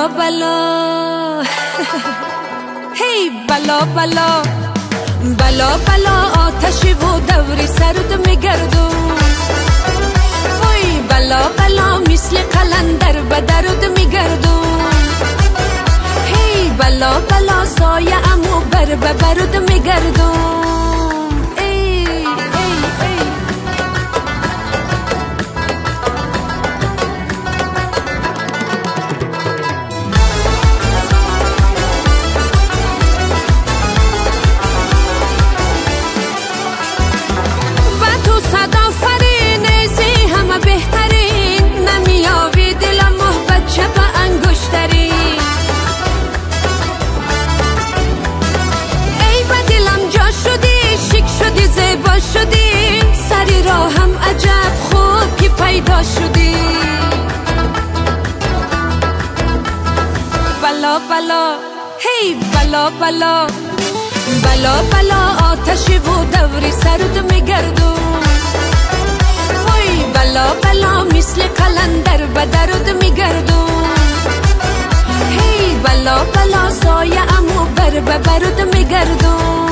بلا بلا هی بلا بلا بلا بلا آتشی و دوری سرد میگردون وای بلا بلا مثل قلندر به درد میگردون هی بلا بلا سایه امو بر به برد میگردون شدی سری را هم عجب خوب که پیدا شدی بلا بلا هی بلا بلا بلا بلا آتشی و دوری سرد میگردون وای بلا بلا مثل قلندر به درد میگردون هی بلا بلا سایه امو بر به برد میگردون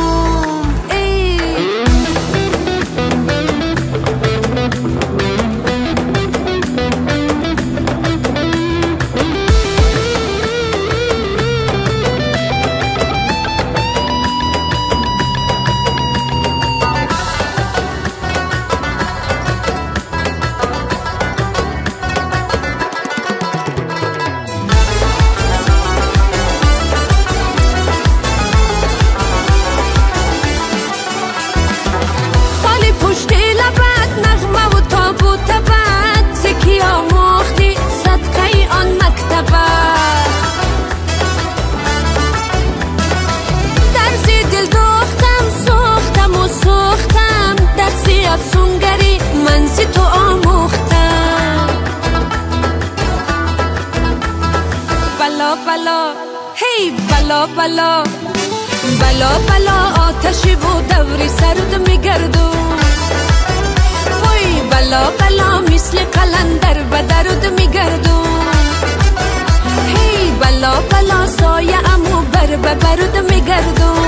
افسونگری منزی تو آموختم بلا بلا هی بلا بلا بلا بلا آتشی و دوری سرد میگردون وای بلا بلا مثل قلندر به درد میگردون هی بلا بلا سایه امو بر به برد میگردون